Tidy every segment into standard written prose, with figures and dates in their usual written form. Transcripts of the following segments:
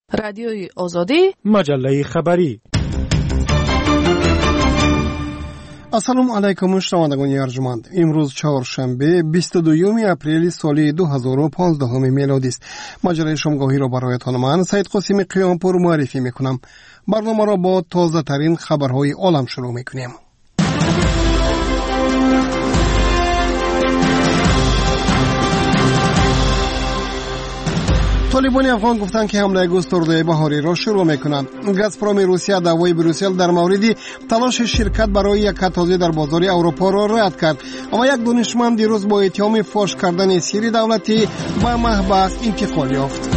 رادیوی آزادی، مجله خبری. السلام علیکم شنوندگان ارجمند. امروز چهارشنبه 22 اپریل سال 2015 میلادی است. مجله شامگاهی را برایتان من سید قاسم قیامپور معرفی میکنم. برنامه را با تازه ترین خبرهای عالم شروع میکنیم. طالبان افغان گفتند که حمله گسترده بهاری را شروع میکنند. گازپروم روسیه دعوای بروسل در مورد تلاش شرکت برای یک کاتوزی در بازار اروپا را رد کرد. اما یک دانشمند دیروز با اتهام فاش کردن سری دولتی به محبس انتقال یافت.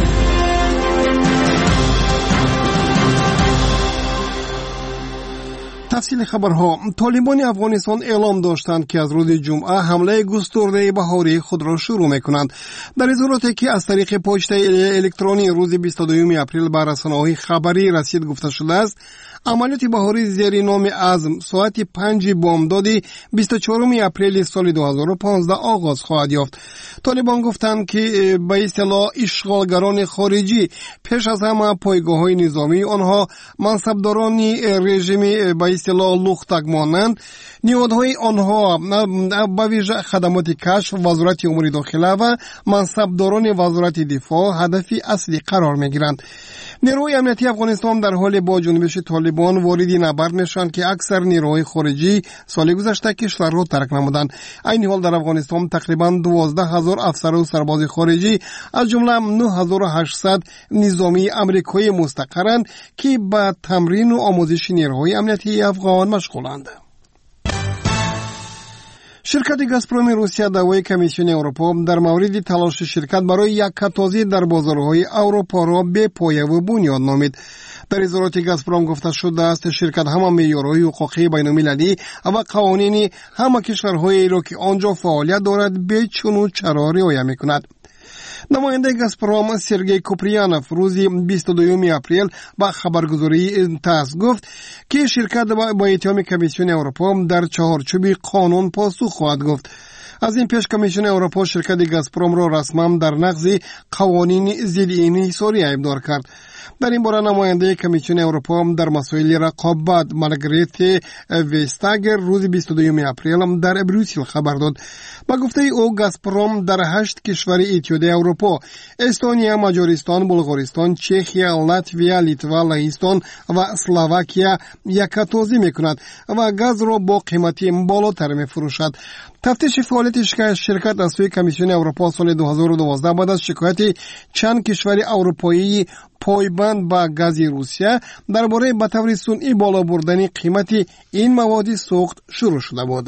تفصیل خبرها. طالبان افغانستان اعلام داشتند که از روز جمعه حمله گسترده بهاری خود را شروع میکنند. در اظهاراتی که از طریق پست الکترونی روز 22 اپریل به رسانه‌های خبری رسید گفته شده است عملیات بهاری زیر نام عزم ساعت 5 بامداد 24 اپریل سال 2015 آغاز خواهد یافت. طالبان گفتند که به اصطلاح اشغالگران خارجی پیش از همه پایگاه‌های نظامی آنها منصبداران رژیم به اصطلاح لختک مانند نیازهای آنها به ویژه خدمات کشف وزارت امور داخله و منصبداران وزارت دفاع هدف اصلی قرار میگیرند. نیروهای امنیتی افغانستان در حال با جنبش طالبان وارد نبرد میشوند که اکثر نیروهای خارجی سال گذشته کشور را ترک نمودند. این حال در افغانستان تقریبا 12,000 افسر و سرباز خارجی از جمله 9,800 نظامی امریکایی مستقرند که به تمرین و آموزش نیروهای امنیتی افغان مشغولند. شرکت گازپروم روسیه دعوای کمیسیون اروپا در مورد تلاش شرکت برای یک کاتوزی در بازارهای اروپا را بی پایه و بنیاد نامید. در اظهارات گازپروم گفته شده است شرکت همه معیارهای حقوقی بین‌المللی و قوانین همه کشورهایی را که آنجا فعالیت دارد به چون و چرا رعایت می‌کند. نماینده گازپروم سرگئی کوپریانوف روز 22 اپریل با خبرگزاری تاس گفت که شرکت با اتهام کمیسیون اروپا در چهارچوب قانون پاسخ خواهد گفت. از این پیش کمیسیون اروپا شرکت گازپروم را رسما در نقض قوانین ضد انحصاری ادعا کرد. در این باره نماینده کمیسیون اروپا در مسائل رقابت مارگریت وستاگر روز 22 اپریل در بروسل خبر داد. با گفته او گازپروم در 8 کشور اتحادیه اروپا استونیا، مجارستان، بلغارستان، چخیا، لاتویا، لیتوا، لهستان و اسلواکیا یک کاتوزی میکند و گاز را با قیمتی بالاتر میفروشد. تفتیش فعالیت شرکت از سوی کمیسیون اروپا سال 2012 بعد از شکایت چند کشور اروپایی پایبند به گاز روسیه درباره به طور صنعی بالا بردن قیمت این مواد سوخت شروع شده بود.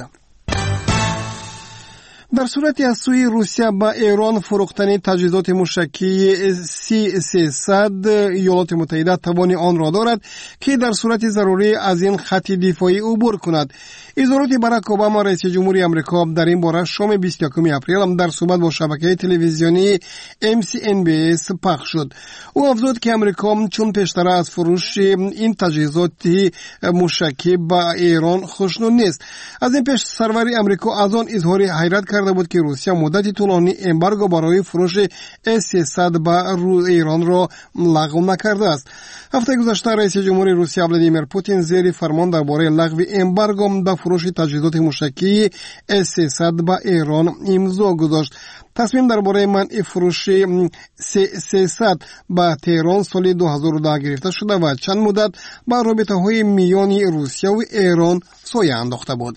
در صورتی از سوی روسیه به ایران فروختن تجهیزات موشکی C-300 ایالات متحده توان آن را دارد که در صورت ضروری از این خط دفاعی عبور کند. اظهارات باراک اوباما رئیس جمهوری آمریکا در این باره شام 21 اپریل در صحبت با شبکه تلویزیونی MCNBS پخش شد. او افزود که آمریکا چون پیشتر از فروش این تجهیزات موشکی به ایران خوشنود نیست. از این پیش سرور آمریکا از آن اظهار حیرت کرده بود که روسیه مدتی طولانی امبارگو برای فروش S-300 به ایران را لغو نکرده است. هفته گذشته رئیس جمهوری روسیه ولادیمیر پوتین زیر فرمان درباره لغو امبارگو به فروش تجهیزات موشکی S-300 به ایران امضا گذاشت. تصمیم درباره منع فروش S-300 به تهران سال 2010 گرفته شده و چند مدت به رابطه‌های میان روسیه و ایران سایه انداخته بود.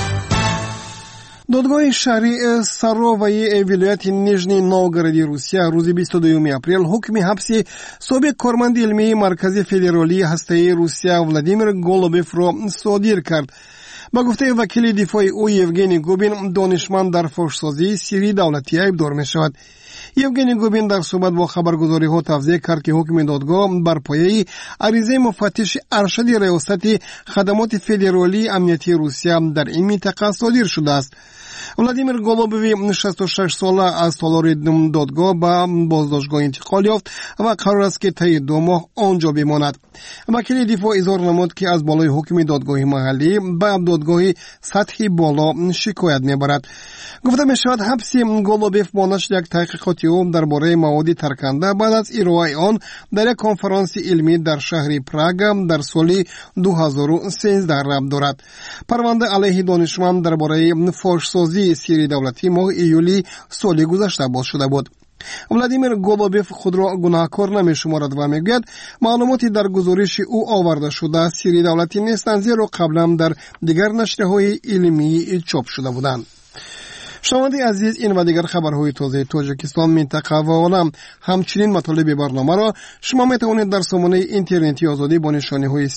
دادگاه شهری سارووی ولایت نیژنی نوگراد روسیه روز 22 اپریل حکم حبس سابق کارمند علمی مرکز فدرالی هسته‌ای روسیه ولادیمیر گولوبف را صادر کرد. با گفته وکیل دفاع او یوگنی گوبین دانشمند در فحش‌سازی سری دولتی ادعا می‌شود. یوگنی گوبین در صحبت با خبرگزاری‌ها توضیح کرد که حکم دادگاه بر پایه عریضه مفتش ارشد ریاست خدمات فدرالی امنیتی روسیه در این منطقه صادر شده است. ولادیمیر گولوبوی 66 ساله از تالار دادگاه به بازداشتگاه انتقال یافت و قرار است که طی 2 ماه آنجا بماند. وکیل دفاع اظهار نمود که از بالای حکم دادگاه محلی به دادگاه سطحی بالا شکایت میبرد. گفته میشود حبس گولوبوف مانند یک تحقیقاتی او درباره مواد ترکنده بعد از ارائه آن در یک کنفرانس علمی در شهر پراگ در سال 2013 ربط دارد. پرونده علیه دانشمند درباره فاحشه‌سازی سری دولتی ماه ایولی سال گذشته باز شده بود. ولادیمیر گولوبوف خود را گناهکار نمی‌شمارد و میگوید معلوماتی در گزارش او آورده شده سری دولتی نیستند، زیرا قبلا در دیگر نشریه‌های علمی چاپ شده بودند. شنوندگان عزیز، این و دیگر خبرهای تازه تاجیکستان، منطقه و عالم همچنین مطالب برنامه را شما میتوانید در سامانه اینترنتی آزادی با نشانی های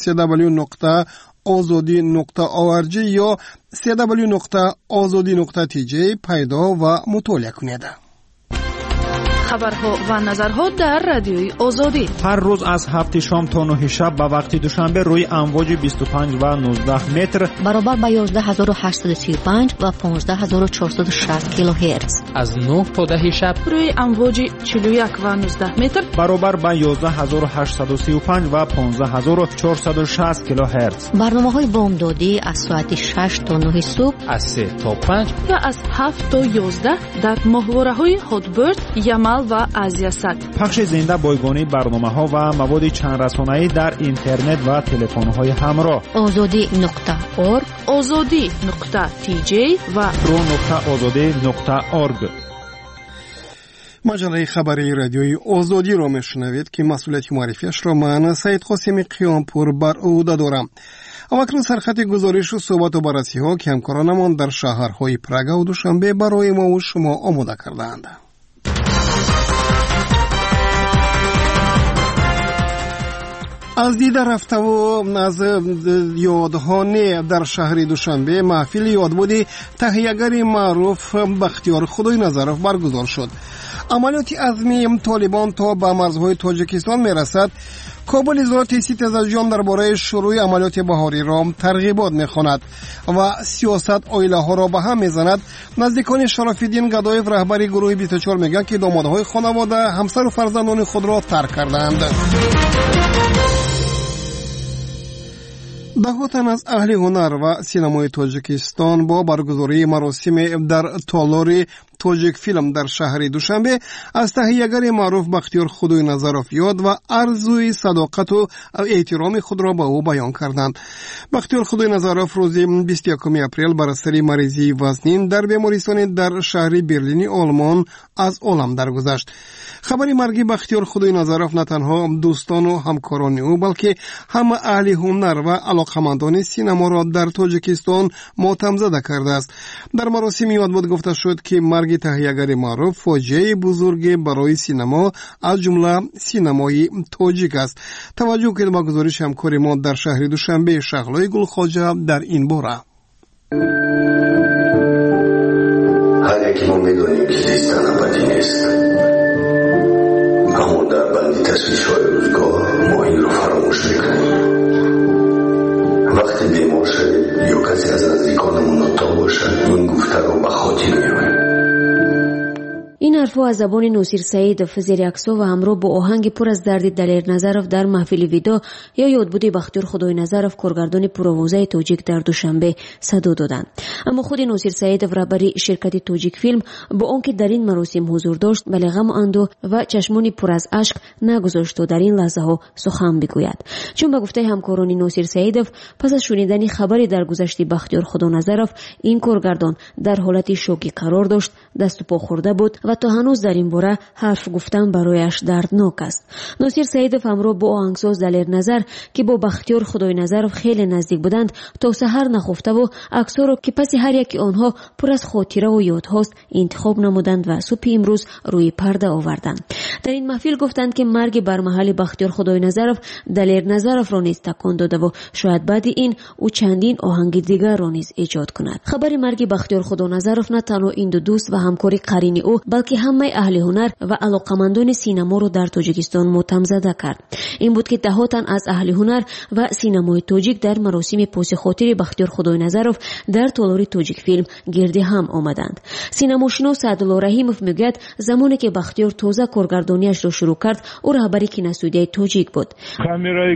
www.azadi.org یا www.azadi.tj پیدا و مطالعه کنید. خبرها و نظرها در رادیوی آزادی هر روز از 7 شام تا 9 شب به وقت دوشنبه روی امواج 25 و 19 متر برابر با 11835 و 15460 کیلوهرتز، از 9 تا 10 شب روی امواج 41 و 19 متر برابر با 11835 و 15460 کیلوهرتز. برنامه‌های بامدادی از ساعت 6 تا 9 صبح، از 3 تا 5 و از 7 تا 11 در ماهواره‌های هاتبرد، یمل و آزیاسات. پخش زنده بایگانی برنامه‌ها و مواد چند رسانه‌ای در اینترنت و تلفن‌های همراه. azadi.org، azadi.tj و pro.azadi.org. مجله خبری رادیوی آزادی را میشنوید که مسئولیت معرفیش را من سید قاسم قیامپور بر عهده دارم. اکنون سرخط گزارش و صحبت و بررسی ها که همکارانمان در شهرهای پراگ و دوشنبه برای ما و شما آماده کردند. از دید رفته و از یادهانه در شهر دوشنبه محفل یادبود تهیه‌گر معروف بختیار خدای نظرف برگزار شد. عملیات عزمی طالبان تا به مرزهای تاجیکستان میرسد. کابل اظهارات سیت از جان درباره شروع عملیات بهاری را ترغیبات می‌خواند و سیاست عائله ها را به هم می‌زند. نزدیکان شرف الدین گدایف رهبری گروه 24 میگن که دامادهای خانواده همسر و فرزندان خود را ترک کردند. ده‌ها تن از اهل هنر و سینمای تاجیکستان با برگزاری مراسم در تالار تاجیک فیلم در شهر دوشنبه از تهیه‌گر معروف بختیار خدای نظرف یاد و آرزوی صداقت و احترام خود را به او بیان کردند. بختیار خدای نظرف روز 21 اپریل بر اثر مریضی وزنین در بیمارستان در شهر برلین آلمان از عالم درگذشت. خبر مرگ بختیار خدای نظرف نه تنها دوستان و همکاران او بلکه همه اهل هنر و علاقمندان سینما را در تاجیکستان ماتم زده کرده است. در مراسم یادبود گفته شد که مرگ تهیه‌گر معروف فاجعه بزرگ برای سینما از جمله سینمای تاجیک است. توجه کنید به گزارش همکار ما در شهر دوشنبه شغلای گلخواجه در این باره. هر یکی ما میدونیم که زیستن ابدی نیست، اما در بند تشویش‌های روزگار ما این رو فراموش میکنیم. وقتی بیمار شدیم یا کسی از نزدیکانمون ناتا باشد این گفته رو به خاطر میاریم. این حرفها از زبان نوسیر سعیدف زیر عکس‌ها و همراه با آهنگ پر از درد دلیر نظرف در محفل ویدا یا یادبود بختیار خدای نظرف کارگردان پرآوازه تاجیک در دوشنبه صدا دادند. اما خود نوسیر سعیدف رهبری شرکت تاجیک فیلم با آنکه در این مراسم حضور داشت ولی غم و اندوه و چشمانی پر از اشک نگذاشت و در این لحظه ها سخن بگوید. چون به گفته همکاران نوسیر سعیدف پس از شنیدن خبری در گذشت بختیار خدای نظرف این کارگردان در حالت شوکی قرار داشت، دست و پا خورده بود و تا هنوز در این باره حرف گفتن برایش دردناک است. نوسیر سعیدف همراه با آهنگساز دلیر نظر که با بختیار خدای نظرف خیلی نزدیک بودند تا سحر نخفته و عکس‌ها را که پس هر یکی آنها پر از خاطره و یادهاست انتخاب نمودند و صبح امروز روی پرده آوردند. در این محفل گفتند که مرگ بر محل بختیار خدای نظرف دلیر نظرف را نیز تکان داده و شاید بعد این او چندین آهنگ دیگر را نیز ایجاد کند. خبر مرگ بختیار خدای نظرف نه تنها این دو دوست و همکار قرین او بلکه همه اهل هنر و علاقمندان سینما رو در تاجیکستان ماتم‌زده کرد. این بود که ده تن از اهل هنر و سینمای تاجیک در مراسم پوسخاطر بختیار خداینظرов در تالار تاجیک فیلم گرد هم آمدند. سینماشناس سعدالله رحیمов میگوید زمانی که بختیار تازه کارگردانیش را شروع کرد او رهبر کینوستودیوی تاجیک بود. کامرای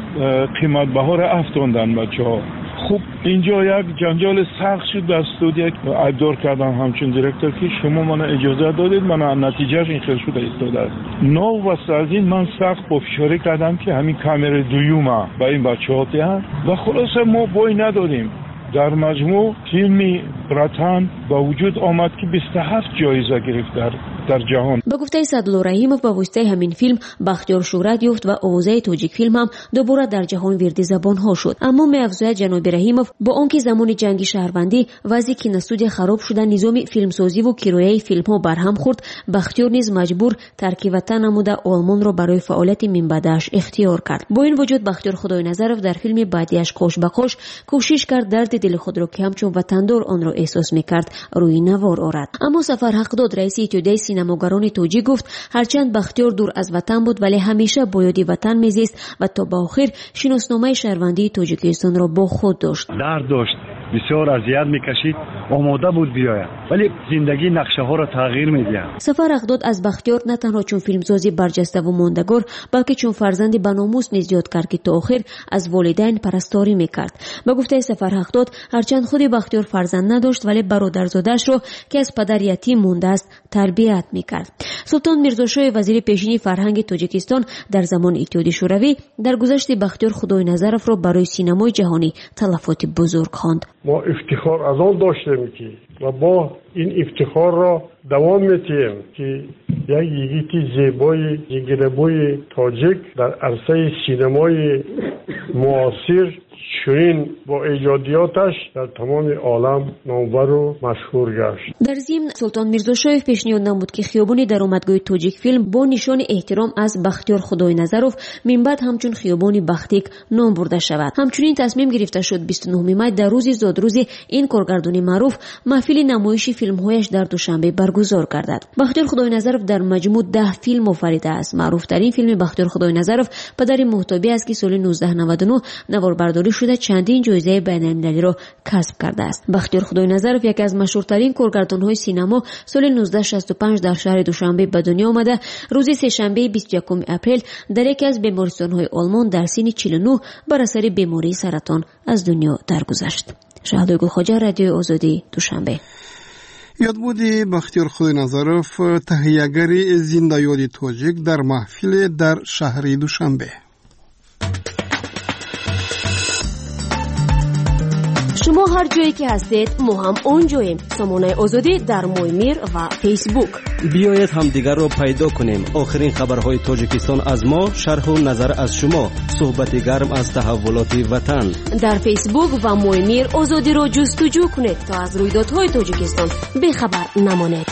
قیمت بها را افزودن بچه‌ها. خوب اینجا یک جنجال سخت شد در استودیو ابزار کردن همچون دیرکتور که شما من اجازه دادید من نتیجهش این خیلی شده ایستاده است. نو و سازین من سخت با فشاری کردم که همین کامرای دویومه با این بچه‌ها دهن و خلاصه ما بوی ندادیم. در مجموع فیلمی رتن با وجود آمد که 27 جایزه گرفت در جهان. با گفته سعدالله رحیمov با واسطه همین فیلم بختیار شهرت یافت و آوازه تاجیک فیلم هم دوباره در جهان ورد زبان ها شد. اما می‌افزاید جناب رحیمov با آنکه زمان جنگ شهروندی وضع کینوستودیو خراب شده نظام فیلمسازی و کرایه فیلم ها برهم خورد، بختیار نیز مجبور ترک وطن نموده آلمان را برای فعالیت من بعدش اختیار کرد. با این وجود بختیار خداینظرov در فیلم بعدیش قوش به قوش کوشش کرد درد دل خود را که همچون وطندار آن را احساس می‌کرد روی نوار آورد. اما سفر حقداد رئیس اتحادیه سینماگران تاجیک گفت هرچند بختیار دور از وطن بود ولی همیشه با یاد وطن میزیست و تا به آخر شناسنامه شهروندی تاجیکستان را با خود داشت. درد داشت، بسیار اذیت میکشید، آماده بود بیاید ولی زندگی نقشه ها را تغییر میدهد. سفر حقداد از بختیار نه تنها چون فیلمسازی برجسته و ماندگار بلکه چون فرزند بناموس نیز یاد کرد که تا آخر از والدین پرستاری میکرد. با گفته سفر حقداد هرچند خود بختیار فرزند نداشت ولی برادرزادش را که از پدر یتیم مونده است تربیت میکرد. سلطان میرزاشاه وزیر پیشین فرهنگ تاجیکستان در زمان اتحادیه شوروی در گذشت بختیار خداینظرov را برای سینمای جهانی تلفات بزرگ خواند. ما افتخار از آن داشتیم که و با این افتخار را دوام میتیم که یک یگیتی زیبای جگربوی تاجیک در عرصه سینمای معاصر چنین با ایجادیاتش در تمام عالم نامور و مشهور گشت. در ضمن سلطان میرزاشاه پیشنهاد نمود که خیابان درآمدگاه تاجیک فیلم با نشان احترام از بختیار خداینظرov من بعد همچون خیابان بختیک نام برده شود. همچنین تصمیم گرفته شد 29 می در روز زادروز این کارگردان معروف محفل نمایش فیلم‌هایش در دوشنبه برگزار گردد. بختیار خداینظرov در مجموع 10 فیلم آفریده است. معروف ترین فیلم بختیار خداینظرov پدر محتابی است که سال 1999 نواربرداری شده چندین جایزه بین‌المللی را کسب کرده است. بختیار خداینظرov یکی از مشهورترین کارگردان‌های سینما سال 1965 در شهر دوشنبه به دنیا آمده. روز سه‌شنبه 21 اپریل در یکی از بیمارستان‌های آلمان در سن 49 بر اثر بیماری سرطان از دنیا درگذشت. شهدای گلخواجه، رادیو آزادی، دوشنبه. یادبود بختیار خداینظرov تهیه‌گر زنده یاد تاجیک در محفل در شهر دوشنبه. شما هر جایی که هستید ما هم اونجاییم. سامانه آزادی در مویمیر و فیسبوک. بیایید همدیگر را پیدا کنیم. آخرین خبرهای تاجیکستان از ما، شرح و نظر از شما، صحبت گرم از تحولات وطن. در فیسبوک و مویمیر آزادی را جستجو کنید تا از رویدادهای تاجیکستان بیخبر نمانید.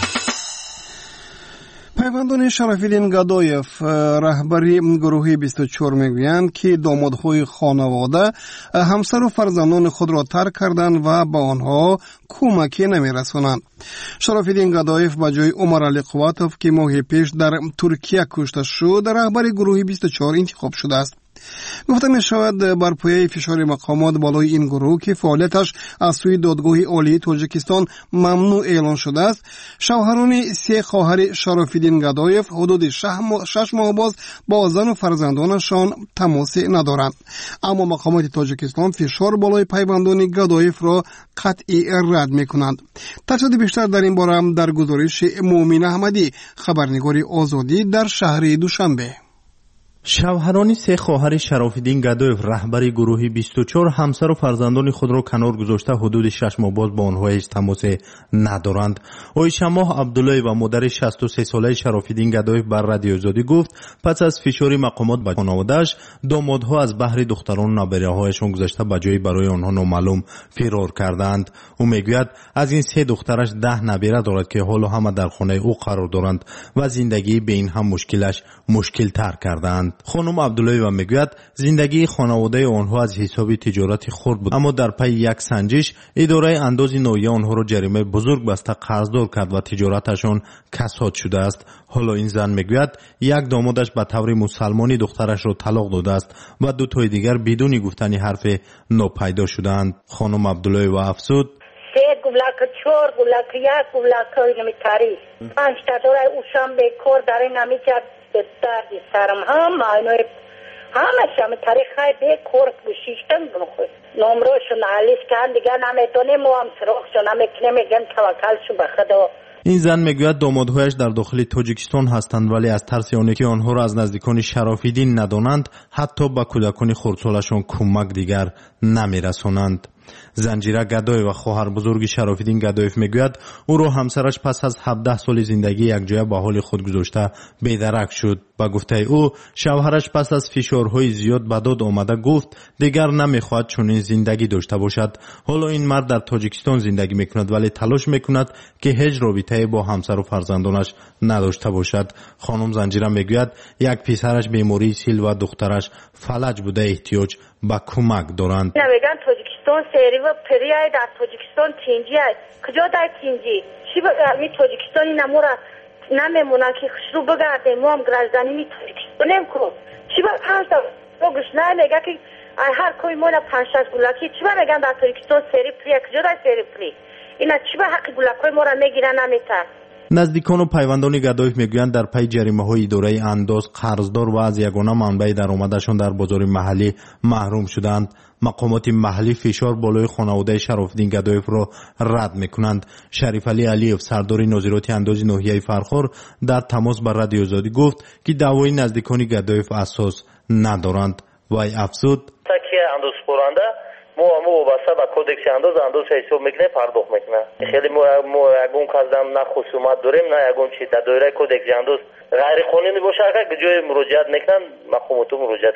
پیوندان شرفالدین گدایف رهبری گروه 24 میگویند که دامادهای خانواده همسر و فرزندان خود را ترک کردند و به آنها کمکی نمیرسانند. شرفالدین گدایف به جای عمر علی قواتوف که ماه پیش در ترکیه کشته شد رهبر گروه 24 انتخاب شده است. گفته می شود بر پایه فشار مقامات بالای این گروه که فعالیتش از سوی دادگاه عالی تاجیکستان ممنوع اعلان شده است، شوهران 3 خواهر شرفالدین گدایف حدود 6 ماه باز با زن و فرزندانشان تماس ندارند. اما مقامات تاجیکستان فشار بالای پیوندان گدایف را قطعی رد می کنند. تفصیل بیشتر در این باره در گزارش مومن احمدی، خبرنگار آزادی در شهر دوشنبه. شوهران 3 خواهر شرفالدین گدایف رهبر گروه 24 همسر و فرزندان خود را کنار گذاشته حدود 6 ماه باز با آنها هیچ تماس ندارند. عایشه ماه عبدالله و مادر 63 ساله شرفالدین گدایف بر رادیو آزادی گفت پس از فشار مقامات به خانواده‌اش دامادها از بحر دختران و نابغه‌هایشان گذشته به جای برای آنها نامعلوم فرار کردند. او میگوید از این 3 دخترش 10 نابغه دارد که حالا همه در خانه او قرار دارند و زندگی به این هم مشکل تر کردند. خانم عبداللهیوا میگوید زندگی خانواده آنها از حساب تجارت خرد بود، اما در پی یک سنجش اداره انداز نوعی آنها را جریمه بزرگ بسته قرضدار کرد و تجارتشان کساد شده است. حالا این زن میگوید یک دامادش به طور مسلمانی دخترش را طلاق داده است و دو تای دیگر بدون گفتن حرف ناپیدا شدند. خانم عبداللهیوا افزود: سه گولک، چهار گولک، یک گولک اینمی تاریخ 5 تا داره اوشم به کار داره نمیکرد درد سرم همه شما تاریخ های به کار گوشیشتن بخوید نمراشون علیس کن دیگه نمیتونیم و هم سراخشون نمیکنیم میگن توکل شو به خدا. این زن میگوید دامادهایش در داخل تاجیکستان هستند ولی از ترس آنکه که آنها را از نزدیکان شرافیدین ندانند حتی به کودکان خردسالشان کمک دیگر نمیرسانند. زنجیره گدای و خواهر بزرگ شرافیدین گدایف میگوید او را همسرش پس از 17 سال زندگی یک جای به حال خود گذاشته بیدرک شد. با گفته او شوهرش پس از فشارهای زیاد به داد آمده گفت دیگر نمیخواهد چنین زندگی داشته باشد. حالا این مرد در تاجیکستان زندگی میکند ولی تلاش میکند که هیچ رابطه‌ای با همسر و فرزندانش نداشته باشد. خانم زنجیره میگوید یک پسرش بیماری سیل و دخترش فلج بوده احتیاج به کمک دارند. تاجیکستان سری و پریای در تاجیکستان تینجی است. کجا در تینجی؟ چی بگردی تاجیکستانی نمورا نمیمونن که خشرو بگردیم ما هم گرزدانی می تاجیکستانیم کرو. چی بگرد با گشنه میگه که هر کوی مونا 5-6 گولکی چی بگرد در تاجیکستان سری پری کجا در سری پری؟ اینا چی به حق گولکای ما را میگیرن نمیتر؟ نزدیکان و پیوندان گدایف میگویند در پی جریمه‌های اداره انداز قرضدار و از یگانه منبع درآمدشان در بازار محلی محروم شدند. مقامات محلی فشار بالای خانواده شرافیدین گدایف را رد میکنند. شریف علی علیف سردار نظارت انداز ناحیه فرخار در تماس با رادیو آزادی گفت که دعوای نزدیکان گدایف اساس ندارند. وی افزود: تکیه انداز پرنده مو وابسته به کودکس انداز حساب میکنه پرداخت میکنه. خیلی مو یگون کردم نه خصومت داریم نه یگون چی در دایره کودکس انداز غیر قانونی باشه که جای مراجعت میکنن مقامات مراجعت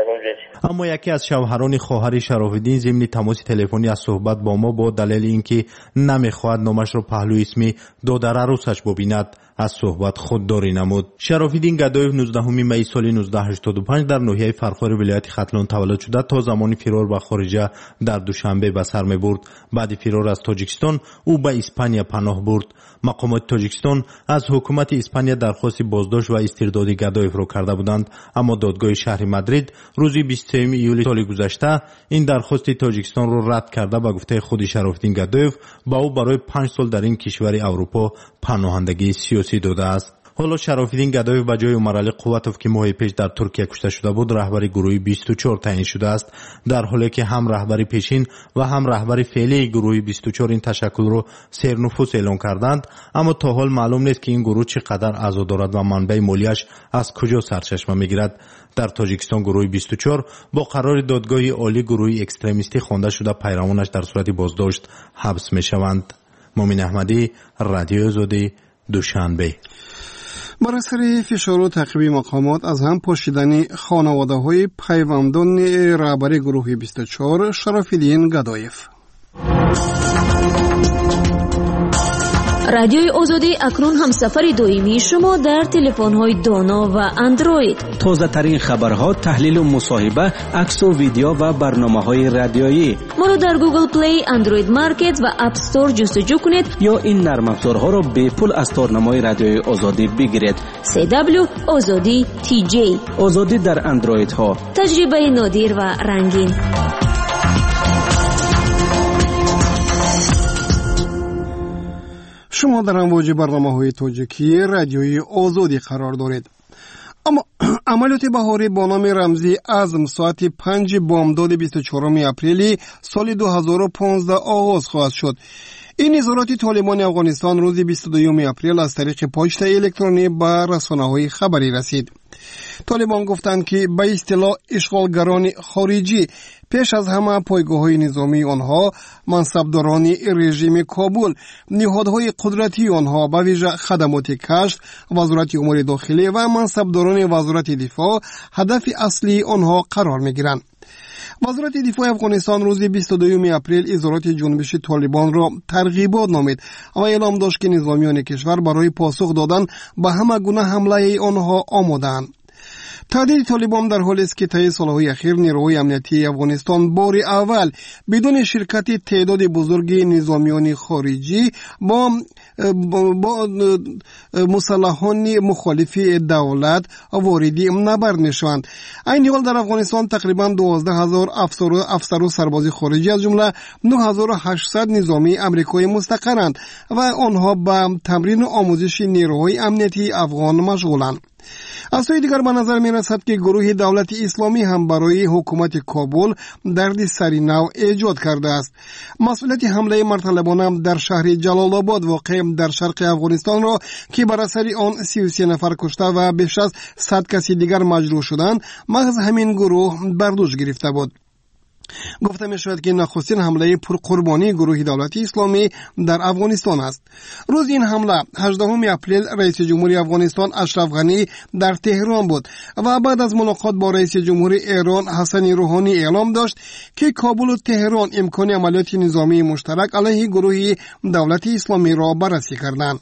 کنن. اما یکی از شوهران خواهر شرافیدین ضمن تماس تلفنی از صحبت با ما با دلیل اینکه نمیخواهد نامش را پهلوی اسمی دادر عروسش ببیند از صحبت خودداری نمود. شرافیدین گدایف 19 می سال 1985 در ناحیه فرخار ولایت ختلان تولد شده. تا زمانی فرار به خارج در دوشنبه به سر میبرد. بعد فرار از تاجیکستان او به اسپانیا پناه برد. مقامات تاجیکستان از حکومت اسپانیا درخواست بازداشت و استرداد گدایف را کرده بودند، اما دادگاه شهر مادرید روز 23 ایول سال گذشته این درخواست تاجیکستان را رد کرده به گفته خود شرافیدین گدایف با او برای 5 سال در این کشور اروپا پناهندگی سیاسی داده است. حالا شرافیدین گدایف به جای عمرعلی قوتوف که ماه پیش در ترکیه کشته شده بود رهبر گروه 24 تعیین شده است، در حالی که هم رهبر پیشین و هم رهبر فعلی گروه 24 این تشکل را سرنفوذ اعلام کردند. اما تا حال معلوم نیست که این گروه چقدر اعضا دارد و منبع مالیش از کجا سرچشمه میگیرد. در تاجیکستان گروه 24 با قرار دادگاه عالی گروه اکستریمیستی خوانده شده پیروانش در صورت بازداشت حبس میشوند. مومن احمدی، رادیو آزادی، دوشنبه. بر اثر فشار و تعقیب مقامات از هم پاشیدن خانواده‌های پیوندان رهبر گروه 24 شرافیدین گدایف. رادیوی آزادی اکنون هم سفر دائمی شما در تلفن‌های دانا و اندروید. تازه ترین خبرها، تحلیل و مصاحبه، عکس و ویدیو و برنامه‌های رادیویی. ما رو در گوگل پلی، اندروید مارکت و اپ استور جستجو کنید یا این نرم افزارها را به پول از تارنمای رادیوی آزادی بگیرید. CW آزادی TJ. آزادی در اندروید ها. تجربه نادر و رنگین. شما در امواج برنامه‌های تاجیکی رادیوی آزادی قرار دارید. اما عملیات بهاری با نام رمزی عزم ساعت 5 بامداد 24 اپریل سال 2015 آغاز خواهد شد. این نظارات طالبان افغانستان روز 22 اپریل از طریق پشت الکترونی به رسانه‌های خبری رسید. طالبان گفتند که به اصطلاح اشغالگران خارجی پیش از همه پایگاه‌های نظامی آنها، منصبداران رژیم کابل، نهادهای قدرتی آنها به ویژه خدمات کشت، وزارت امور داخلی و منصبداران وزارت دفاع هدف اصلی آنها قرار می‌گیرند. وزارت دفاع افغانستان روز 22 اپریل اظهارات جنبش طالبان را ترغیبات نامید و اعلام داشت که نظامیان کشور برای پاسخ دادن به همه گونه حمله آنها آماده‌اند. تهدید طالبان در حالی است که طی سالهای اخیر نیروهای امنیتی افغانستان بار اول بدون شرکت تعداد بزرگی نظامیان خارجی با مسلحان مخالف دولت واردی نبرد میشوند. این حال در افغانستان تقریبا 12,000 افسر و سرباز خارجی از جمله 9,800 نظامی امریکایی مستقرند و آنها به تمرین و آموزش نیروهای امنیتی افغان مشغولند. از سوی دیگر به نظر می رسد که گروه دولت اسلامی هم برای حکومت کابل درد سری نو ایجاد کرده است. مسئولیت حمله مرطلبانه در شهر جلال آباد واقع در شرق افغانستان را که بر اثر آن 33 نفر کشته و بیش از 100 کسی دیگر مجروح شدند محض همین گروه بر دوش گرفته بود. گفته می شود که نخستین حمله پرقربانی گروه دولت اسلامی در افغانستان است. روز این حمله 18 اپریل رئیس جمهوری افغانستان اشرف غنی در تهران بود و بعد از ملاقات با رئیس جمهور ایران حسن روحانی اعلام داشت که کابل و تهران امکان عملیات نظامی مشترک علیه گروه دولت اسلامی را بررسی کردند.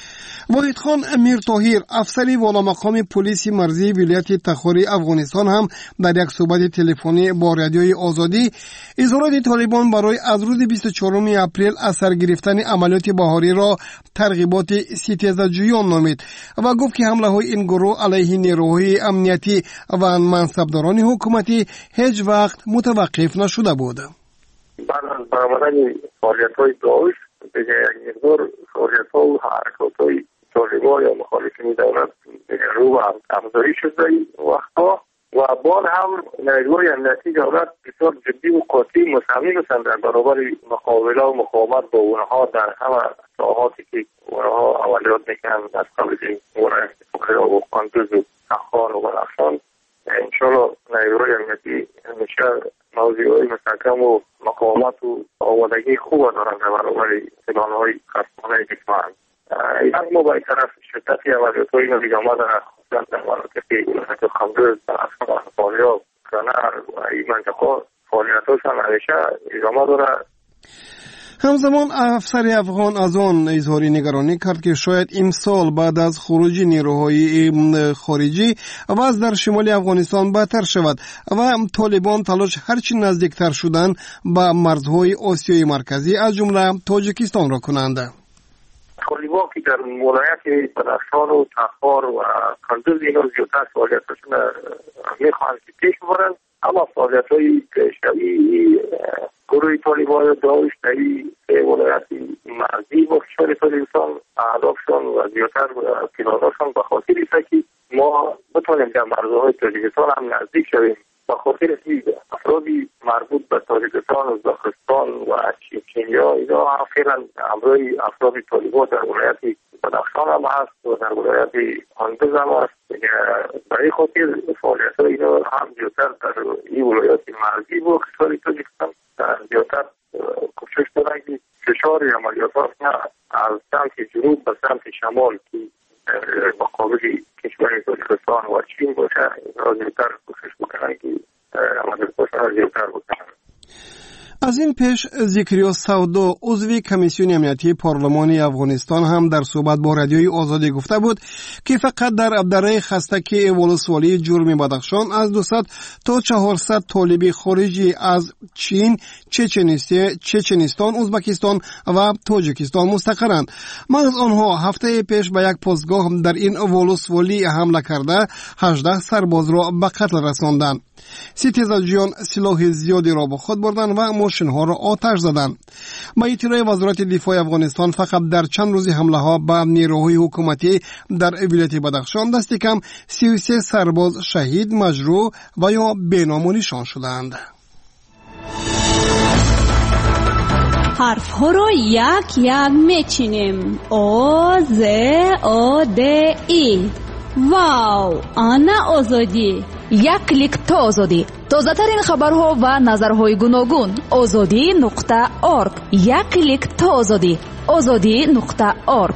واحد خان امیر طاهر افسری والامقام پلیس مرزی ولایت تخاری افغانستان هم در یک صحبت تلفنی با رادیوی آزادی اظهارات طالبان برای از روز 24 اپریل اثر گرفتن عملیات بهاری را ترغیبات ستیزجویان نامید و گفت که حمله های این گروه علیه نیروهای امنیتی و منصبداران حکومتی هیچ وقت متوقف نشده بود. بعد از برآمدن فعالیت‌های داعش دیگه یک مقدار فعالیت‌ها و حرکات‌های طالبان یا مخالفین دولت رو به افزایش شده این وقتها و بعد هم نیروهای امنیتی دولت بسیار جدی و قاطع مصمم هستند در برابر مقابله و مقاومت با اونها در همه ساحاتی که اونها عملیات میکنند از قبل ولایت فقیه و قندوز و تخار و بلخشان. انشالله نیروهای امنیتی همیشه موضوعهای مستحکم و مقاومت و آمادگی خوب دارند در برابر سگانه‌های خصمانه دشمن. اما با این طرف شدتی عملیات‌های نظامی در مناطق ولایت قندوز، بلخشان، فاریاب، کنر و این منطقه فعالیت‌هاشان همیشه ادامه دارد. همزمان افسر افغان از آن اظهار نگرانی کرد که شاید امسال بعد از خروج نیروهای خارجی وضع در شمال افغانستان بدتر شود و طالبان تلاش هرچی نزدیکتر شدن به مرزهای آسیای مرکزی از جمله تاجیکستان را کنند. طالبان که در ولایت بلخشان و تخار و قندوز اینا زیادتر فعالیتشون میخواهند که پیش ببرند، اما فعالیت‌های پیشروی گروه طالبان داعش در این ولایت مرزی با کشور تاجیکستان اهدافشان و زیادتر پلان‌هاشان به خاطر است که ما بتوانیم در مرزهای تاجیکستان هم نزدیک شویم. به خاطر اینکه افرادی مربوط به تاجیکستان، ازبکستان و چچنیا اینا فعلا همراه افراد طالبان در ولایت بلخشان هم هست و در ولایت قندوز هم هست. برای خاطر فعالیت‌های اینا هم زیادتر در این ولایت مرزی با کشور تاجیکستان زیادتر کوشش دارند که فشار عملیات‌ها از سمت جنوب به سمت شمال که مقابل کشور تاجیکستان و چین باشه اینا زیادتر کوشش بکنند که عملیات‌ها زیادتر بکنند. از این پیش ذکریا سودا عضو کمیسیون امنیتی پارلمان افغانستان هم در صحبت با رادیوی آزادی گفته بود که فقط در ابدره خستک ولسوالی جرم بدخشان از 200 تا 400 طالب خارجی از چین، چچنستان، ازبکستان و تاجیکستان مستقرند. محض آنها هفته پیش به یک پستگاه در این ولسوالی حمله کرده 18 سرباز را به قتل رساندند. ستیزجویان سلاح زیادی را با خود بردند و ماشین‌ها را آتش زدند. با اطلاع وزارت دفاع افغانستان فقط در چند روز حمله ها به نیروهای حکومتی در ولایت بدخشان دست کم 33 سرباز شهید، مجروح و یا بینام و نشان شدند. حرف ها را یک یک میچینیم. او ز او د ای. واو، آنا آزادی. یک کلیک تا آزادی. تازه ترین خبرها و نظرهای گوناگون. azadi.org. یک کلیک تا آزادی. azadi.org.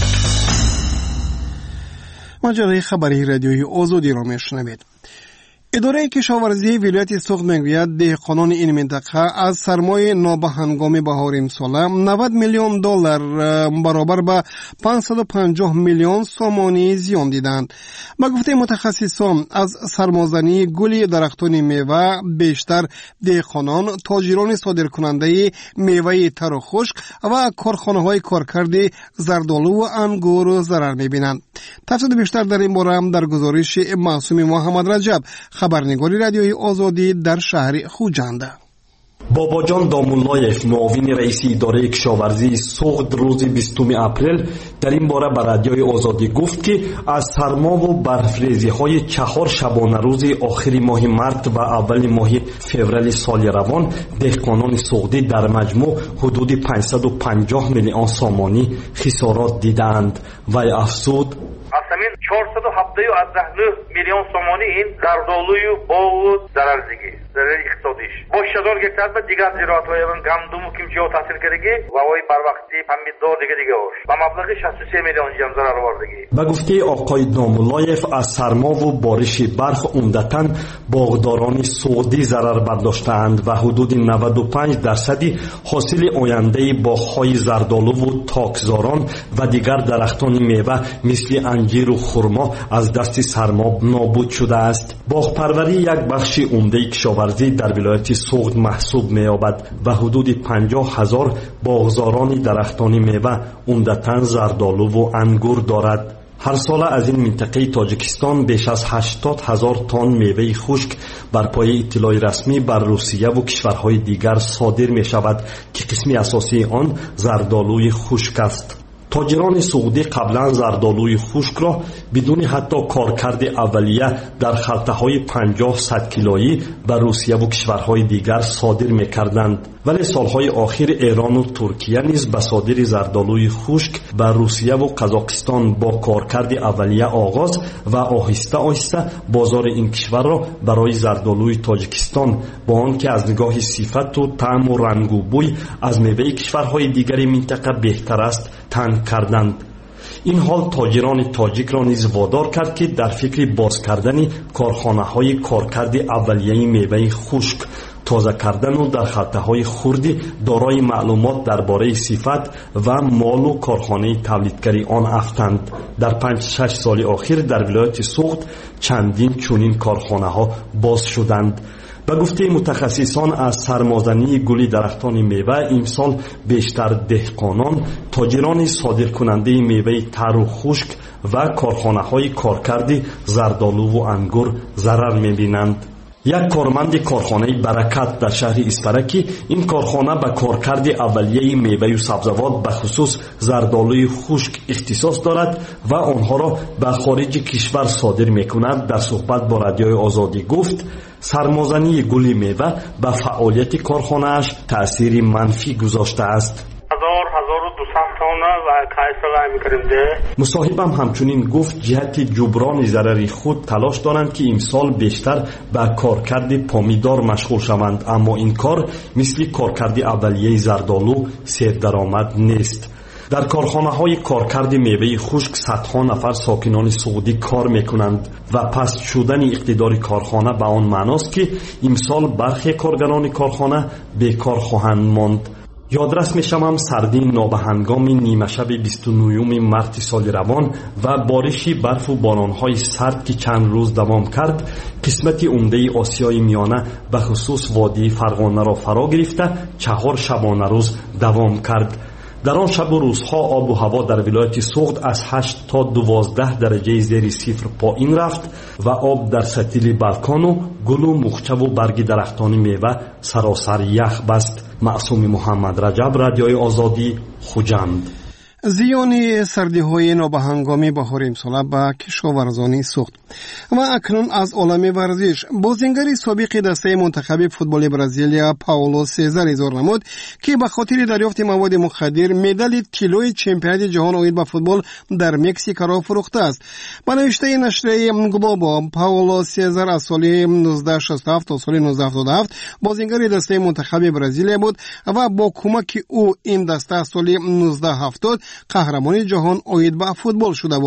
مجله خبری رادیوی آزادی را میشنوید. اداره کشاورزی ولایت سوخت میگوید دهقانان این منطقه از سرمایه نابهنگام بهار امسال 90 میلیون دلار برابر به 550 میلیون سومانی زیان دیدند. با گفته متخصصان از سرمازنی گل درختان میوه بیشتر دهقانان، تاجران صادرکننده میوه تر و خشک و کارخانه‌های کارکرد زردآلو و انگور ضرر می‌بینند. تفصیل بیشتر در این باره هم در گزارش معصوم محمد رجب، خبرنگاری رادیوی آزادی در شهر خوجند. باباجان دامولایف، معاون رئیس اداره کشاورزی سوخت، روز 20 اپریل در این باره به رادیوی آزادی گفت که از سرما و برفریزی‌های 4 شبانه روز آخر ماه مارت و اول ماه فوریه سال روان دهقانان سوختی در مجموع حدود 550 میلیون سومانی خسارات دیدند. وی افزود: Asamin 479 milyon somoni in zardoluyu boğu zarar digi. Zarar iqtisodish. Boshador gektarba digar ziroatlardan gandum kimcho tahsil kerigi va oy barvaqti pomidor digi hoş. Ba mablag'i 63 milyon jam zarar var digi. Ba gufte oqoy Domulayev az sarmo va borishi barf umdatan bog'doroni Saudi zarar bardoshtand va hududi 95% hosili oyandai bog'hoyi zardolu va tokzoron va digar daraxtoni meva misli انجیر و خرما از دست سرما نابود شده است. باغپروری یک بخش عمده کشاورزی در ولایت سوخت محسوب می‌یابد و حدود 50,000 باغزاران درختان میوه عمدتاً زردآلو و انگور دارد. هر سال از این منطقه تاجیکستان بیش از 80,000 تن میوه خشک بر پایه اطلاع رسمی بر روسیه و کشورهای دیگر صادر می‌شود که قسمی اساسی آن زردآلوی خشک است. تاجران سعودی قبلا زردآلوی خشک را بدون حتی کارکرد اولیه در خلطه‌های 50-100 کیلویی به روسیه و کشورهای دیگر صادر می‌کردند، ولی سالهای آخر ایران و ترکیه نیز به صادر زردآلوی خشک به روسیه و قزاقستان با کارکرد اولیه آغاز و آهسته آهسته بازار این کشور را برای زردآلوی تاجیکستان با آنکه از نگاه صفت و طعم و رنگ و بوی از میوه کشورهای دیگر منطقه بهتر است تنگ کردند. این حال تاجران تاجیک را نیز وادار کرد که در فکر باز کردن کارخانه‌های کارکرد اولیه میوه خشک، تازه کردن و در خلطه‌های خردی دارای معلومات درباره صفت و مال و کارخانه تولیدگری آن افتند. در 5-6 سال اخیر در ولایت سوخت چندین چنین کارخانه‌ها باز شدند. به گفته متخصصان از سرمازنی گل درختان میوه امسال بیشتر دهقانان، تاجران صادرکننده میوه تر و خشک و کارخانه‌های کارکرد زردآلو و انگور ضرر می‌بینند. یک کارمند کارخانه برکت در شهر اسپرکی این کارخانه به کارکرد اولیه میوه و سبزیجات به خصوص زردآلوی خشک اختصاص دارد و آنها را به خارج کشور صادر می‌کند. در صحبت با رادیوی آزادی گفت سرمازنی گل میوه به فعالیت کارخانه‌اش تأثیر منفی گذاشته است. مصاحبم همچنین گفت جهت جبران ضرر خود تلاش دارند که امسال بیشتر به کارکرد پامیدار مشغول شوند، اما این کار مثل کارکرد اولیه زردآلو سردرآمد نیست. در کارخانه‌های کارکرد میوه خشک صدها نفر ساکنان سعودی کار میکنند و پست شدن اقتدار کارخانه به آن معناست که امسال برخی کارگران کارخانه بیکار خواهند ماند. یادرس میشم سردی نابهنگام نیمه شب 29 مارت سال روان و بارشی برف و بارانهای سرد که چند روز دوام کرد قسمت عمده آسیای میانه به خصوص وادی فرغانه را فرا گرفته 4 شبانه روز دوام کرد. در آن شب و روزها آب و هوا در ولایت سوخت از 8 تا 12 درجه زیر صفر پایین رفت و آب در سطل بالکن و گل و مخچه و برگ درختان میوه سراسر یخ بست. معصوم محمد رجب، رادیوی آزادی، خوجند. زیان سردی‌های نابهنگامی بهار امسال به کشاورزان سوخت. و اکنون از عالم ورزش بازیگر سابق دسته منتخب فوتبال برزیلیا پائولو سزار اظهار نمود که به خاطر دریافت مواد مخدر مدال طلای چمپیونات جهان اوید به فوتبال در مکزیک را فروخته است. با نوشته نشریه گلوبو، پائولو سزار از سال 1967 تا سال 1977 بازیگر دسته منتخب برزیلیا بود و با کمک او این دسته سال 1970 قهرمانی جهان اوید به فوتبال شده بود.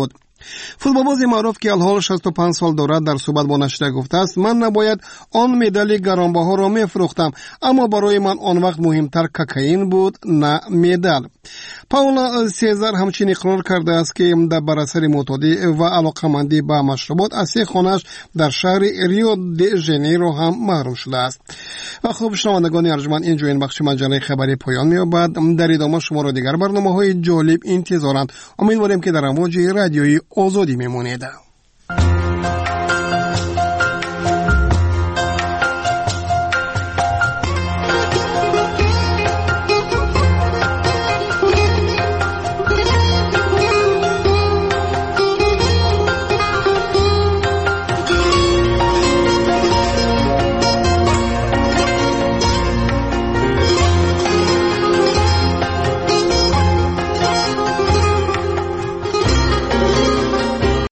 فوتبالباز معروف که الحال 65 سال دارد در صحبت با نشریه گفته است من نباید آن مدال گرانبها را میفروختم، اما برای من آن وقت مهمتر کوکائین بود نه مدال. پاولا سیزار همچنین اقرار کرده است که بر اثر معتادی و علاقمندی به مشروبات از سه خانه‌اش در شهر ریو دی ژنیرو هم محروم شده است. و خب شنوندگان ارجمند، اینجا این بخش مجله خبری پایان می‌یابد. در ادامه شما را دیگر برنامه‌های جالب انتظارند. امیدواریم که در امواج رادیوی آزادی میمونید.